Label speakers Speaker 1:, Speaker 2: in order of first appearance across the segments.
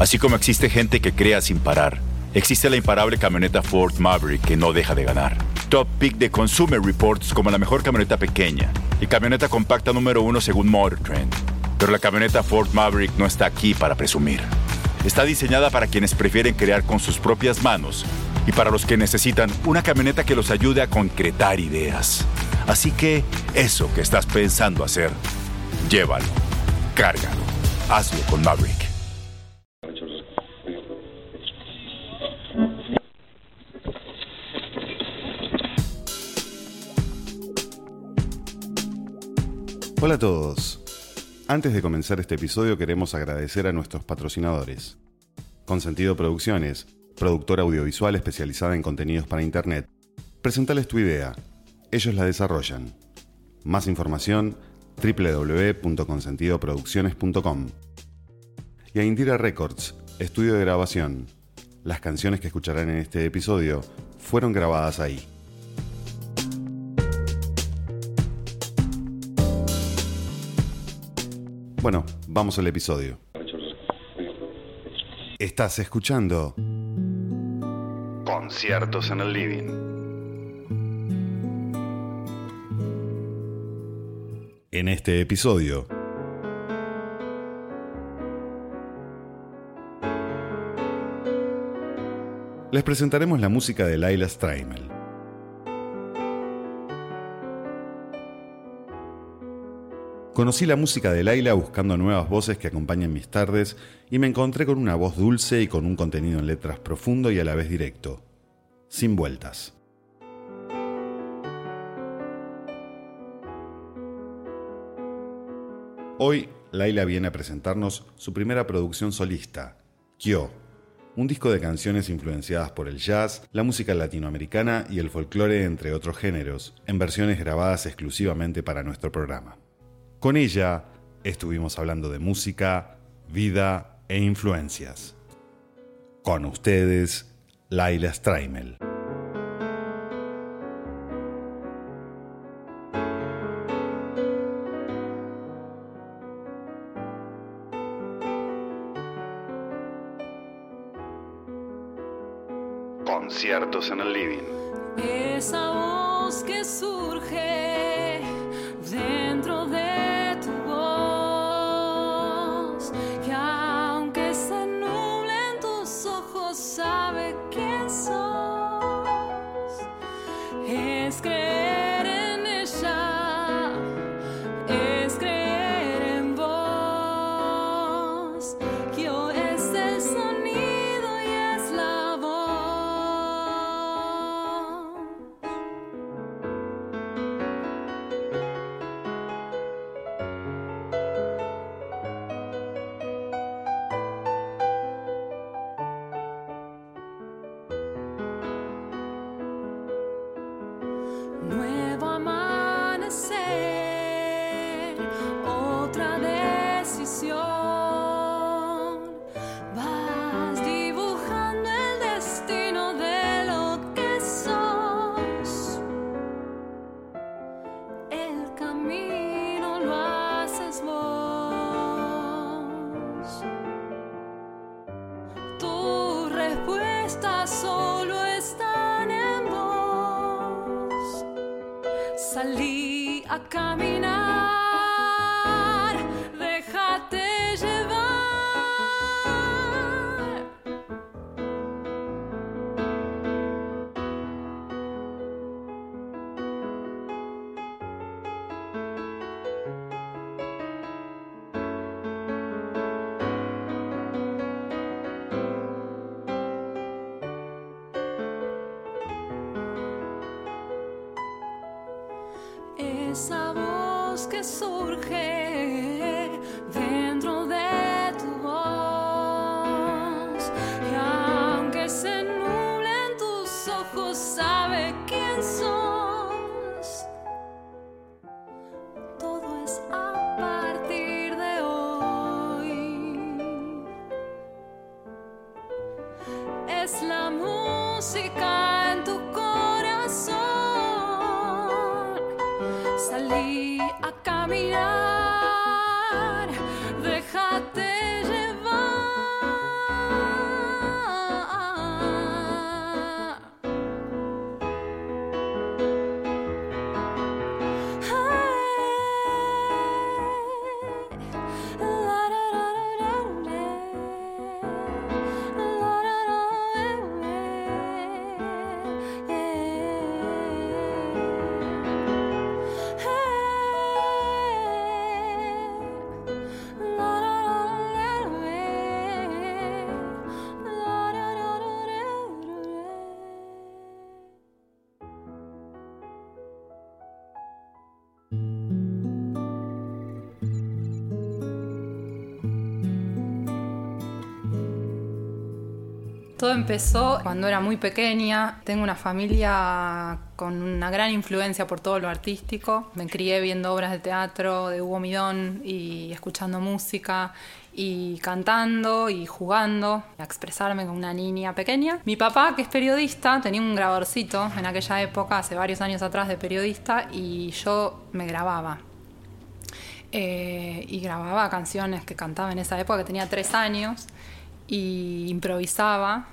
Speaker 1: Así como existe gente que crea sin parar, existe la imparable camioneta Ford Maverick que no deja de ganar. Top pick de Consumer Reports como la mejor camioneta pequeña y camioneta compacta número 1 según Motor Trend. Pero la camioneta Ford Maverick no está aquí para presumir. Está diseñada para quienes prefieren crear con sus propias manos y para los que necesitan una camioneta que los ayude a concretar ideas. Así que eso que estás pensando hacer, llévalo, cárgalo, hazlo con Maverick.
Speaker 2: Hola a todos. Antes de comenzar este episodio queremos agradecer a nuestros patrocinadores. Consentido Producciones, productora audiovisual especializada en contenidos para internet. Presentales tu idea. Ellos la desarrollan. Más información www.consentidoproducciones.com. Y a Indira Records, estudio de grabación. Las canciones que escucharán en este episodio fueron grabadas ahí. Bueno, vamos al episodio. Estás escuchando Conciertos en el Living. En este episodio les presentaremos la música de Laila Streimel. Conocí la música de Laila buscando nuevas voces que acompañen mis tardes y me encontré con una voz dulce y con un contenido en letras profundo y a la vez directo, sin vueltas. Hoy, Laila viene a presentarnos su primera producción solista, Kyo, un disco de canciones influenciadas por el jazz, la música latinoamericana y el folclore, entre otros géneros, en versiones grabadas exclusivamente para nuestro programa. Con ella estuvimos hablando de música, vida e influencias. Con ustedes, Laila Streimel. Conciertos en el Living.
Speaker 3: Esa voz que surge dentro de tu voz, que aunque se nublen tus ojos, sabe quién sos. Es creer en ella, es creer en vos, que hoy es el sonido y es la voz. Nuevo amanecer, otra decisión. Vas dibujando el destino de lo que sos. El camino lo haces vos. Tus respuestas solo están en vos. Salí a caminar, déjate llevar. Esa voz que surge dentro de tu voz, y aunque se nublen tus ojos, sabe quién sos. Todo es a partir de hoy. Es la música en tu corazón. Salí a caminar, déjate llevar.
Speaker 4: Todo empezó cuando era muy pequeña. Tengo una familia con una gran influencia por todo lo artístico. Me crié viendo obras de teatro de Hugo Midón y escuchando música y cantando y jugando a expresarme como una niña pequeña. Mi papá, que es periodista, tenía un grabadorcito en aquella época, hace varios años atrás, de periodista, y yo me grababa. Y grababa canciones que cantaba en esa época, que tenía 3 años, y improvisaba.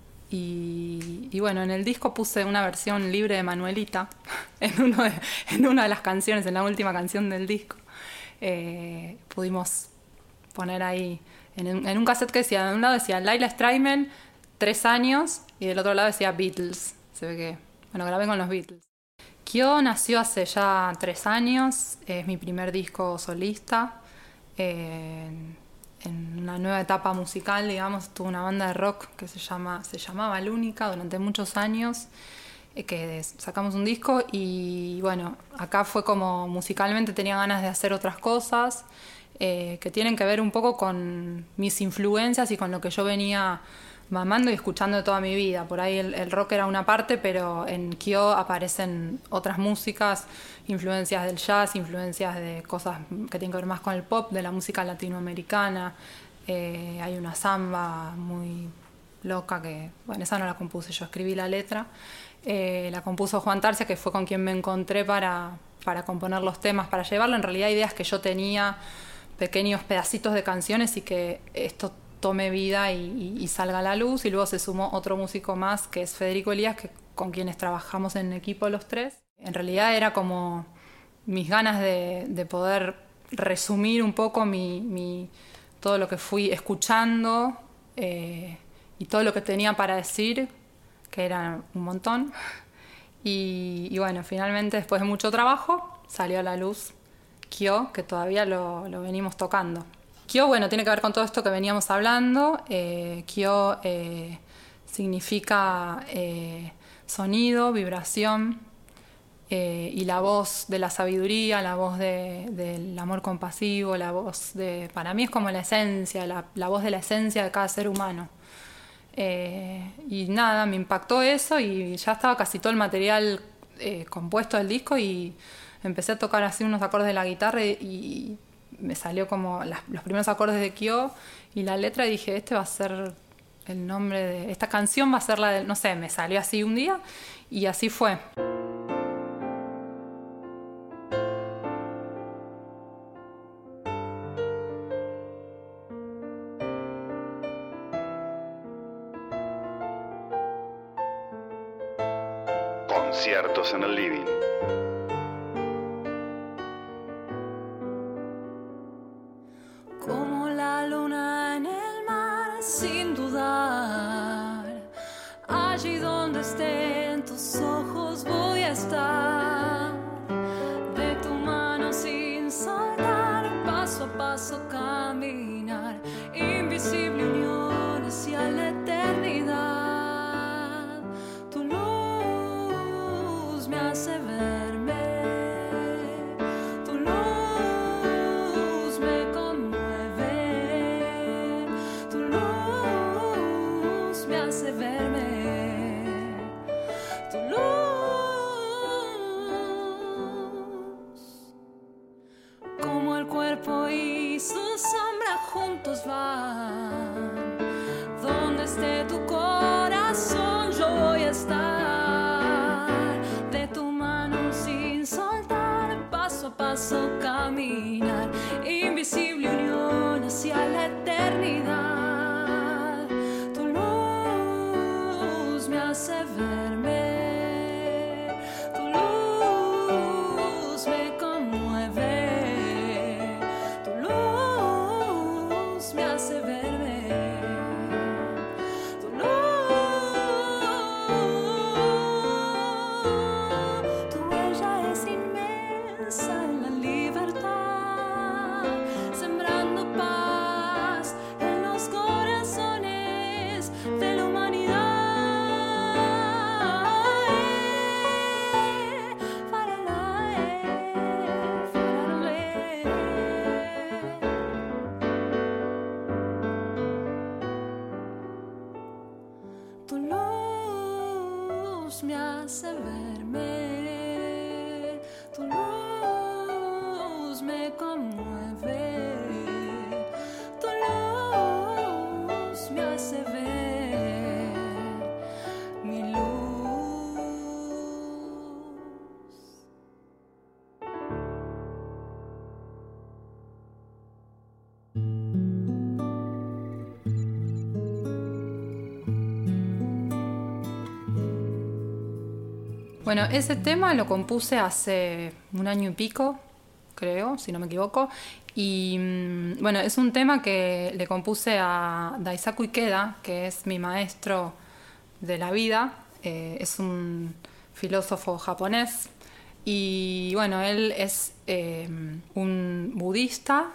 Speaker 4: Y bueno, en el disco puse una versión libre de Manuelita en una de las canciones, en la última canción del disco. Pudimos poner ahí en un cassette que decía, de un lado decía Laila Steinman, 3 años, y del otro lado decía Beatles. Se ve que, bueno, grabé con los Beatles. Kyo nació hace ya 3 años, es mi primer disco solista, en una nueva etapa musical, digamos. Tuve una banda de rock que se llamaba Lúnica durante muchos años, que sacamos un disco, y bueno, acá fue como musicalmente tenía ganas de hacer otras cosas, que tienen que ver un poco con mis influencias y con lo que yo venía mamando y escuchando de toda mi vida. Por ahí el rock era una parte, pero en Kyo aparecen otras músicas, influencias del jazz, influencias de cosas que tienen que ver más con el pop, de la música latinoamericana. Hay una samba muy loca que, bueno, esa no la compuse yo, escribí la letra. La compuso Juan Tarcia, que fue con quien me encontré para componer los temas, para llevarlo en realidad ideas que yo tenía, pequeños pedacitos de canciones, y que esto tome vida y salga a la luz. Y luego se sumó otro músico más, que es Federico Elías, con quienes trabajamos en equipo los 3. En realidad era como mis ganas de poder resumir un poco todo lo que fui escuchando, y todo lo que tenía para decir, que era un montón. Y bueno, finalmente, después de mucho trabajo, salió a la luz Kyo, que todavía lo venimos tocando. Kyo, bueno, tiene que ver con todo esto que veníamos hablando. Kyo significa sonido, vibración, y la voz de la sabiduría, la voz del amor compasivo, la voz para mí es como la esencia, la voz de la esencia de cada ser humano. Y nada, me impactó eso, y ya estaba casi todo el material compuesto del disco, y empecé a tocar así unos acordes de la guitarra, y me salió como los primeros acordes de Kyo y la letra, y dije, este va a ser el nombre de esta canción, va a ser la de, no sé, me salió así un día, y así fue.
Speaker 2: Conciertos en el living.
Speaker 3: Como la luna en el mar, sin dudar, allí donde estén tus ojos voy a estar, de tu mano sin soltar, paso a paso caminar, invisible unión hacia la eternidad. Tu luz me hace verme, tu luz me conmueve, tu luz me hace verme, tu luz. Como el cuerpo y su sombra juntos van, donde esté tu corazón yo voy a estar, de tu mano sin soltar, paso a paso caminar, invisible unión hacia la eternidad. Tu luz me hace verme, tu luz me conmueve, tu luz me hace verme, tu luz luz me hace verme, tu luz me conmueve, tu luz me hace ver mi luz.
Speaker 4: Bueno, ese tema lo compuse hace 1 año y pico, creo, si no me equivoco. Y bueno, es un tema que le compuse a Daisaku Ikeda, que es mi maestro de la vida. Es un filósofo japonés. Y bueno, él es un budista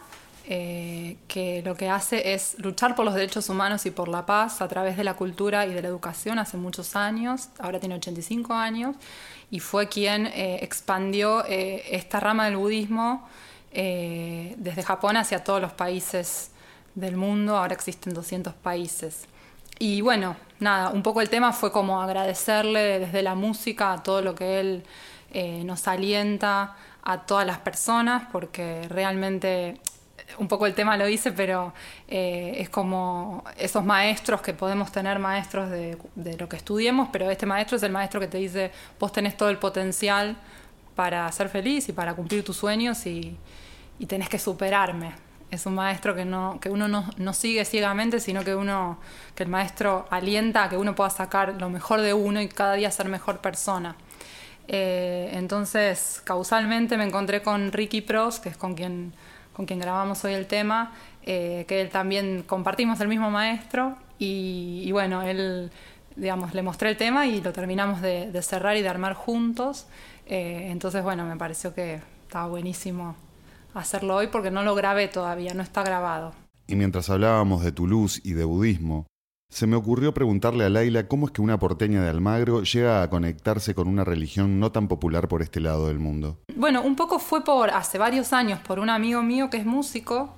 Speaker 4: que lo que hace es luchar por los derechos humanos y por la paz a través de la cultura y de la educación hace muchos años. Ahora tiene 85 años y fue quien expandió esta rama del budismo desde Japón hacia todos los países del mundo. Ahora existen 200 países. Y bueno, nada, un poco el tema fue como agradecerle desde la música a todo lo que él nos alienta a todas las personas, porque realmente un poco el tema lo hice, pero es como esos maestros que podemos tener, maestros de lo que estudiemos, pero este maestro es el maestro que te dice: vos tenés todo el potencial para ser feliz y para cumplir tus sueños y tenés que superarme. Es un maestro que uno no sigue ciegamente, sino que el maestro alienta a que uno pueda sacar lo mejor de uno y cada día ser mejor persona. Entonces, causalmente me encontré con Ricky Pross, que es con quien grabamos hoy el tema, que él también compartimos el mismo maestro, y bueno, él, digamos, le mostré el tema y lo terminamos de cerrar y de armar juntos. Entonces, bueno, me pareció que estaba buenísimo hacerlo hoy porque no lo grabé todavía, no está grabado.
Speaker 2: Y mientras hablábamos de tu luz y de budismo, se me ocurrió preguntarle a Laila cómo es que una porteña de Almagro llega a conectarse con una religión no tan popular por este lado del mundo.
Speaker 4: Bueno, un poco fue hace varios años por un amigo mío que es músico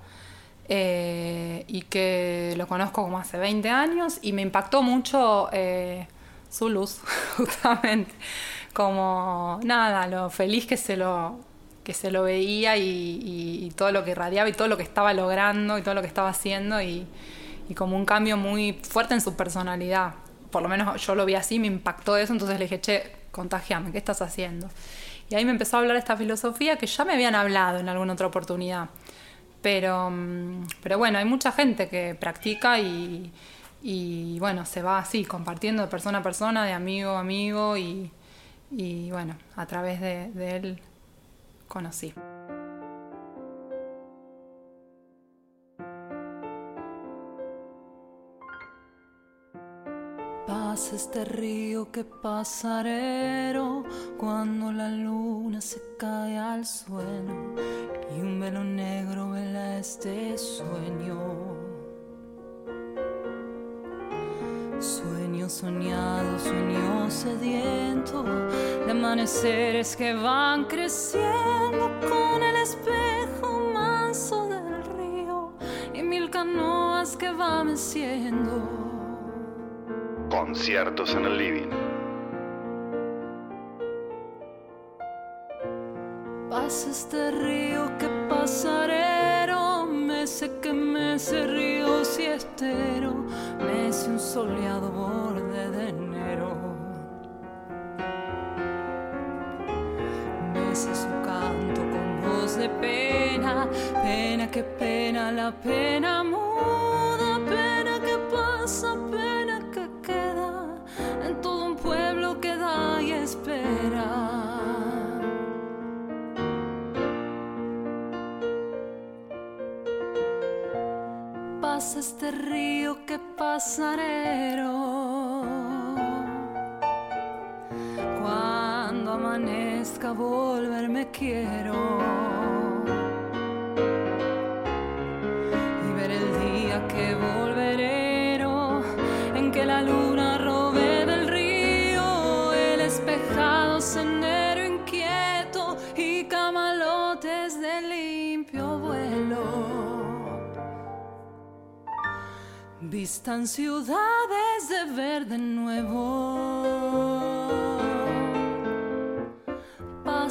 Speaker 4: y que lo conozco como hace 20 años y me impactó mucho su luz, justamente. Como nada, lo feliz que se lo veía y todo lo que irradiaba y todo lo que estaba logrando y todo lo que estaba haciendo y como un cambio muy fuerte en su personalidad. Por lo menos yo lo vi así, me impactó eso, entonces le dije: che, contagiame, ¿qué estás haciendo? Y ahí me empezó a hablar de esta filosofía que ya me habían hablado en alguna otra oportunidad. Pero bueno, hay mucha gente que practica y bueno, se va así, compartiendo de persona a persona, de amigo a amigo y bueno, a través de él conocí.
Speaker 3: Pasa este río que pasarero cuando la luna se cae al suelo y un velo negro vela este sueño. Sueño soñado, sueño sediento de amaneceres que van creciendo con el espejo manso del río y 1000 canoas que van meciendo.
Speaker 2: Conciertos en el living.
Speaker 3: Pasa este río que pasarero, mece que mece río siestero, mece un soleado borde de enero. Mece su canto con voz de pena, pena que pena, la pena muda, pena que pasa, pena que queda en todo un pueblo que da y espera. Pasa este río que pasarero, cuando amanezca volverme quiero y ver el día que volverero, en que la luna robe del río el espejado sendero inquieto y camalotes de limpio vuelo. Vistan ciudades de verde nuevo.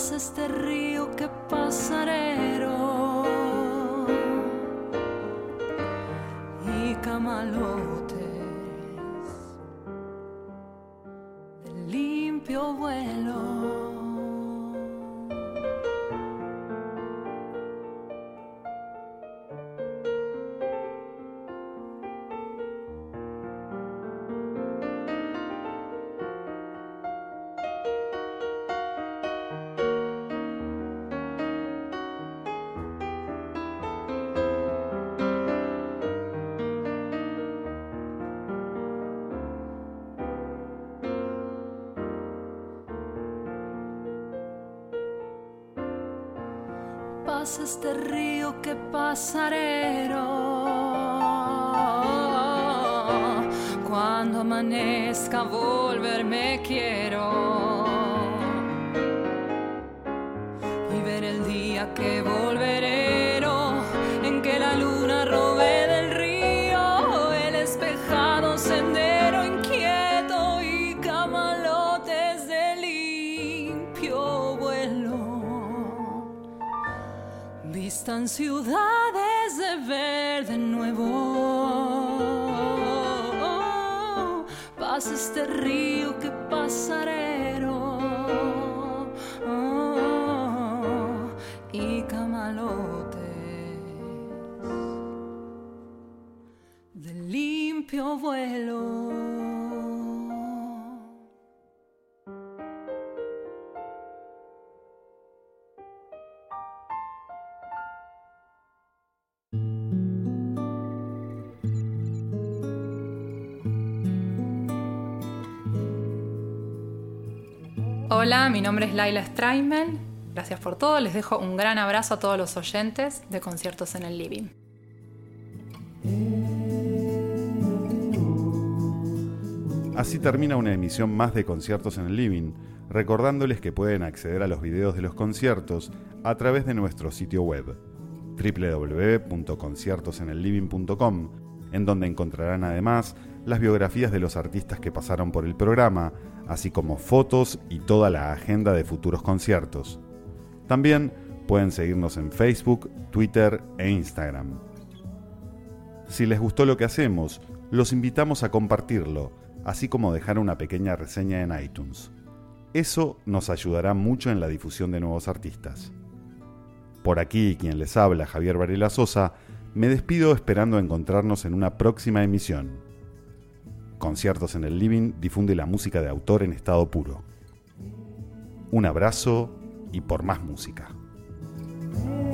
Speaker 3: Pasa este río que pasarero y camalotes de limpio vuelo. Pasa este río que pasarero cuando amanezca volverme quiero y ver el día que volverero en que la luna robe del río el espejado sendero inquieto y camalotes de limpio vuelo. Vistan ciudades de verde nuevo. Pasa este río que pasarero y camalotes de limpio vuelo.
Speaker 4: Hola, mi nombre es Laila Straimel. Gracias por todo. Les dejo un gran abrazo a todos los oyentes de Conciertos en el Living.
Speaker 2: Así termina una emisión más de Conciertos en el Living, recordándoles que pueden acceder a los videos de los conciertos a través de nuestro sitio web www.conciertosenelliving.com, en donde encontrarán además las biografías de los artistas que pasaron por el programa, así como fotos y toda la agenda de futuros conciertos. También pueden seguirnos en Facebook, Twitter e Instagram. Si les gustó lo que hacemos, los invitamos a compartirlo, así como dejar una pequeña reseña en iTunes. Eso nos ayudará mucho en la difusión de nuevos artistas. Por aquí, quien les habla, Javier Varela Sosa, me despido esperando encontrarnos en una próxima emisión. Conciertos en el Living difunde la música de autor en estado puro. Un abrazo y por más música.